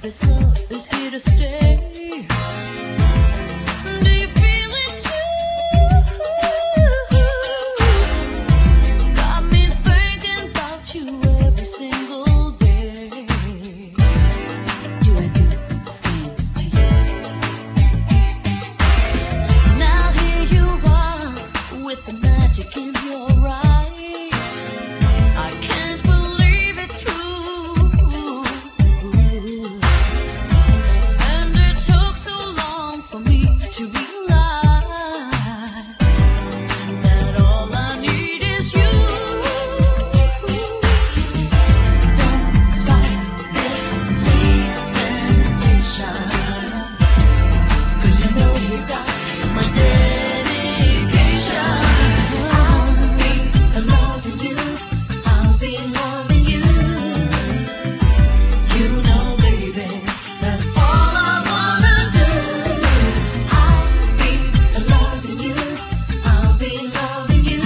This love is here to stay. Do you feel it too? Got me thinking about you every single day. Do I do the same to you? Now here you are with the magic in your eyes. I can't believe it's true. And it took so long for me to realize that all I need is you. Don't stop this sweet sensation, 'cause you know you got my dedication. I'll be loving you, I'll be loving you. You know, baby, that's all I wanna do. I'll be loving you, I'll be loving you.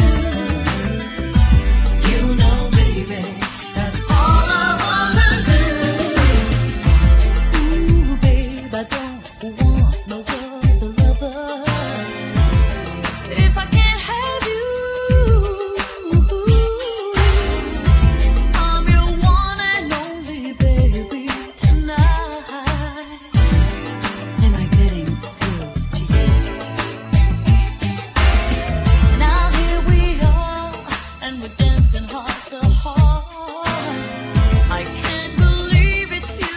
You know, baby, that's all I wanna do. Ooh, babe, I don't want no other lover. If I can't have you, I'm your one and only baby tonight. Am I getting through to you? Now here we are, and we're dancing heart to heart. I can't believe it's you.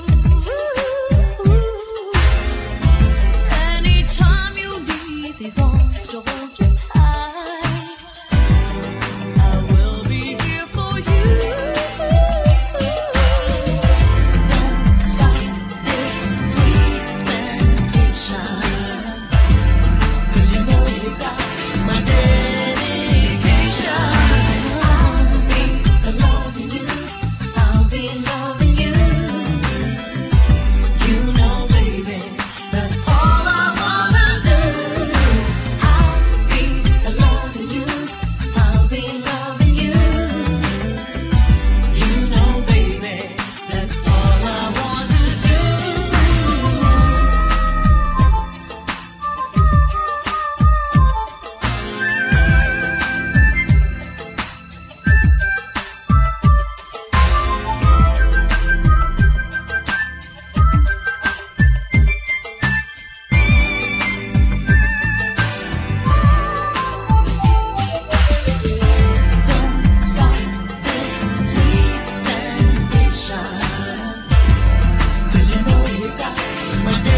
Anytime you need these arms to hold you tight, I will be here for you. Don't stop this sweet sensation, 'cause you know you got my dedication. I'll be loving you, I'll be loving you. You know, baby, that's all I wanna do. I'll be loving you, I'll be loving you. You know, baby, that's all I want to do. Don't stop this sweet sensation, 'cause you know you got my